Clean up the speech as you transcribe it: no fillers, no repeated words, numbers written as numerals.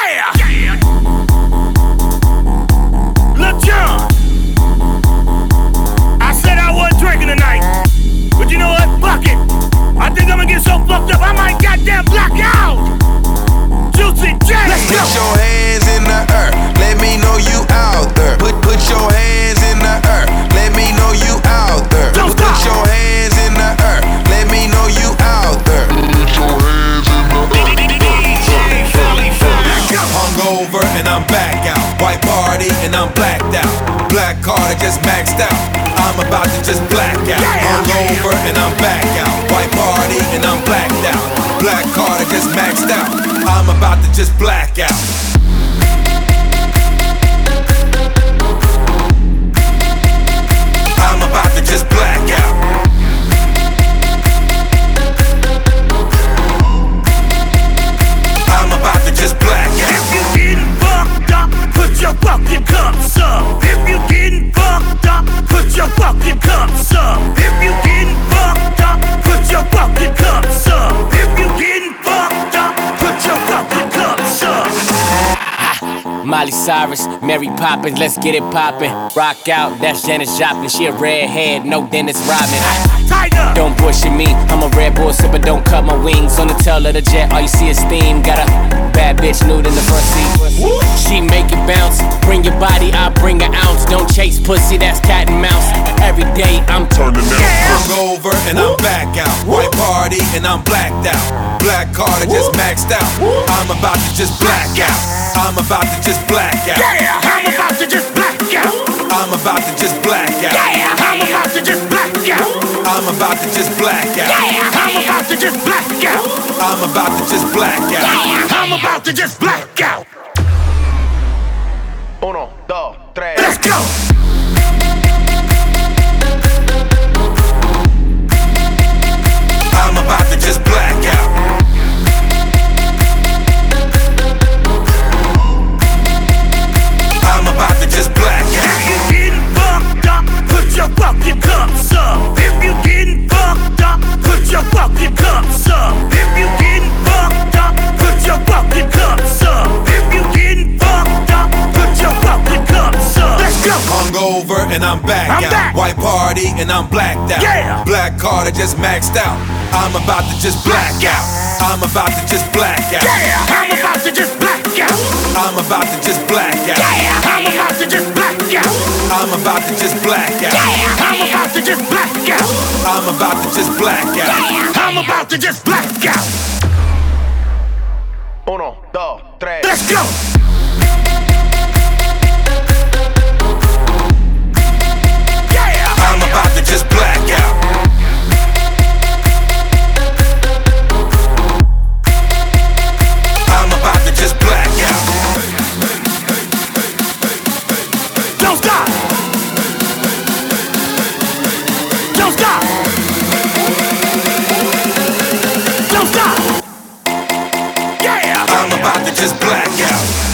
Yeah! Lil Jon, I said I wasn't drinking tonight, but you know what? Fuck it. I think I'm gonna get so fucked up I might goddamn black out. Juicy J. Let's go. Put your hands in the earth. Let me know you out there. Put your hands in the earth. Let me know you out there. Don't stop. Put your hands in the earth. Let me know you out there. Put your hands in the earth. Hungover and I'm back out. White party and I'm blacked out. Black card I just maxed out. I'm about to just black out. Hungover and I'm back out. White party and I'm blacked out. Black card I just maxed out. I'm about to just black out. I'm about to just black out. I'm about to just black out. If you getting fucked up, put your fucking cups up. If you getting fucked up, put your fucking cups up. If you getting fucked up, put your fucking cups up. If you getting fucked up, put your fucking cups up. Miley Cyrus, Mary Poppins, let's get it poppin'. Rock out, that's Janis Joplin. She a redhead, no Dennis Rodman. Tiger. Don't bullshit me, I'm a Red Bull sipper, don't cut my wings. On the tail of the jet, all you see is steam. Got a bad bitch nude in the front seat. She make it bounce, bring your body, I bring an ounce. Don't chase pussy, that's cat and mouse. Every day I'm turning out. Hungover and I'm back out. White party and I'm blacked out. Black card I just maxed out. I'm about to just black out. I'm about to just black out. Yeah, I'm about to just black out. I'm about to just black out. Yeah, I'm about to just black out. I'm about to just black out. Yeah, I'm about to just black out. I'm about to just black out. Yeah, I'm about to just black out. Uno, dos, tres. Let's go. I'm about to just black out. I'm about to just black If out. you getting fucked up, put your fucking cups up. If you getting fucked up, put your fucking cups up. If you getting fucked up, put your fucking cups up. If you getting fucked up, put your fucking cups up. Let's go. Hungover and I'm back I'm out. back. White party and I'm blacked out. Yeah. Black card I just maxed out. I'm about to just black out. I'm about to just black out. Yeah, I'm about to just black out. I'm about to just black out. Yeah, I'm about to just black out. I'm about to just black out. Yeah, I'm about to just black out. I'm about to just black out. Yeah, I'm about to just black out. Uno, dos, tres. Let's go. Yeah, I'm about to just black out. I'm about to just black out. don't stop. Don't stop. Don't stop. Yeah. I'm about to just black out.